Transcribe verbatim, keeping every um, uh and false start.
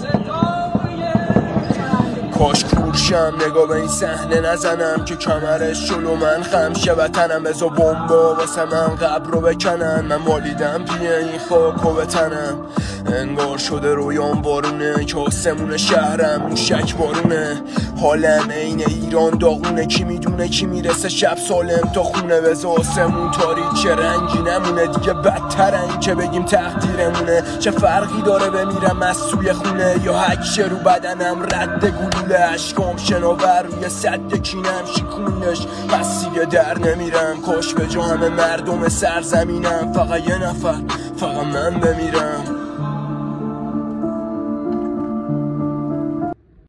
کاش کورشم نگاه به این صحنه نزنم که کمرش جلو من خم شه وطنم بزا بمبا واسه من قبر رو بکنن من مالیدم توی این خاک و بتنم انگار شده رویان بارونه که آسمون شهرم موشک بارونه حالم این ایران داغونه کی میدونه کی میرسه شب سالم تا خونه بزا آسمون تاریک رنگی نمونه دیگه بدتر این که بگیم تقدیرمونه چه فرقی داره بمیرم از سوی خونه یا هکش رو بدنم رد گلوله عشقام شناور روی سد کینم شیکونش پس دیگه در نمیرم کاش به جا همه مردم سرزمینم فقط یه نفر فقط من بمیرم